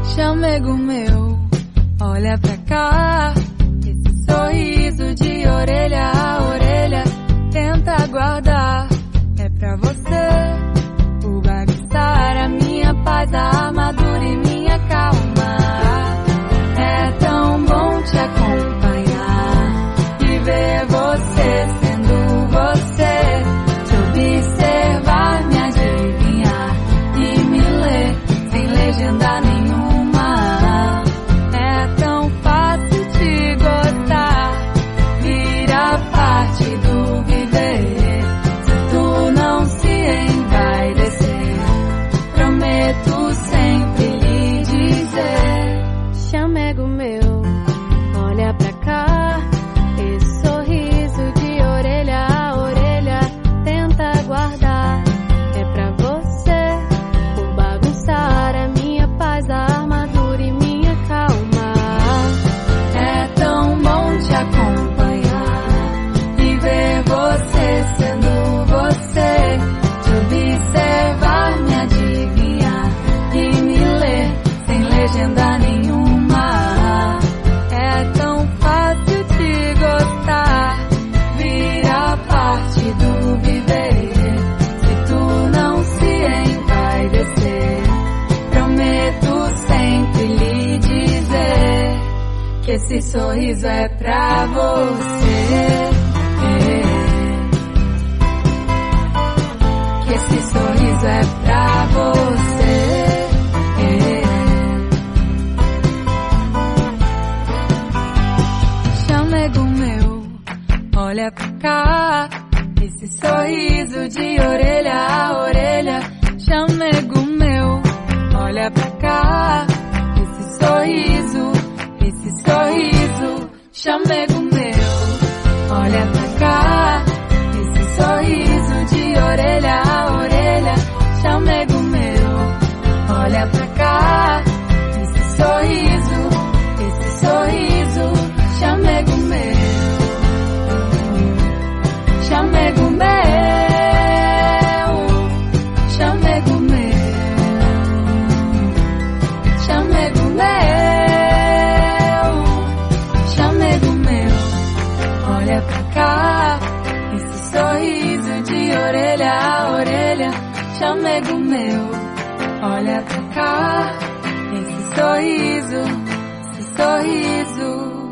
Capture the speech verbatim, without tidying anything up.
Chamego meu, olha pra cá. Esse sorriso de orelha a orelha, tenta guardar. É pra você, o bagunçar a minha paz, a armadura e minha calma. É tão bom te acompanhar e ver você sendo você, te observar, me adivinhar e me ler sem legenda nenhuma. É tão fácil te gostar, vira parte do viver. Se tu não se envaidecer, prometo sempre lhe dizer. Chamego meu, olha pra cá. Esse sorriso de orelha a orelha, tenta guardar. É pra você, por bagunçar a minha paz, a armadura e minha calma. É tão bom te acompanhar e ver você sendo você, te observar, me adivinhar e me ler sem legenda nenhuma. É tão fácil te gostar, vira parte do viver. Se tu não se envaidecer, prometo sempre lhe dizer que esse sorriso é pra você. Que esse sorriso é pra você. Chamego meu, olha pra cá. Esse sorriso de orelha a orelha. Chamego meu, olha pra cá. Esse sorriso, esse sorriso. Chamego meu, olha pra cá. Esse sorriso de orelha a orelha. Chamego meu, olha pra cá. Esse sorriso, esse sorriso. Chamego meu, chamego meu, chamego meu, chamego meu, chamego meu, olha pra cá. Esse sorriso de orelha a orelha. Chamego meu, olha pra cá. Esse sorriso, esse sorriso.